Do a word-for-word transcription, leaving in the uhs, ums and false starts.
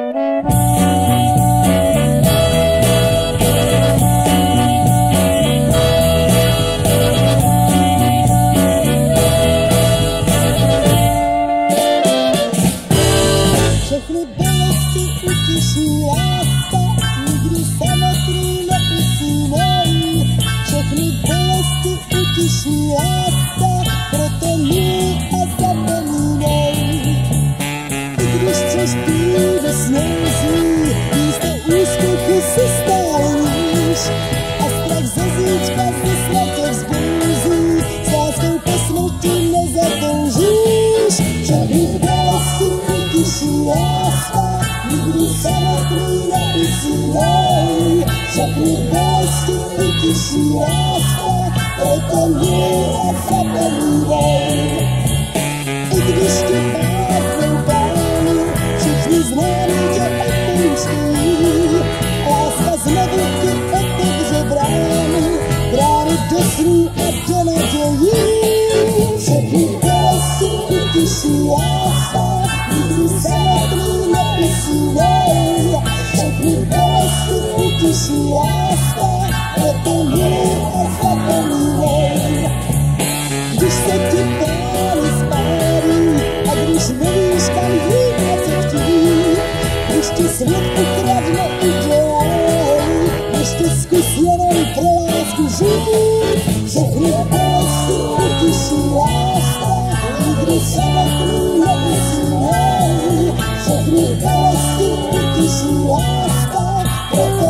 Všechny bolesti utěší láska, nikdy samotný neusínej. Všechny bolesti utěší láska, proto miluj a zapomínej. I když chceš být snězí, místo úspěchu si stálíš a strach ze zítřka se svatě vzbůzí, s láskou po smrti nezatoužíš. Všechny bolesti utěší láska, nikdy samotný neusínej. Všechny bolesti utěší láska, proto miluj a zapomínej. I když ti pásnou pánu, všichni známí tě opouštějí, láska znovu ti otevře brány, brány do snů a do nadějí. Všechny bolesti utěší láska, nikdy samotný neusínej. Všechny bolesti utěší láska, proto miluj a zapomínej. Když se ti plány spálí a když nevíš, kam jít a co chtít, když ti svět ukradne udělej, když ti zkus jenom pro lásku žít. Všechny bolesti utěší láska, nikdy samotný neusínej. Všechny bolesti utěší láska, proto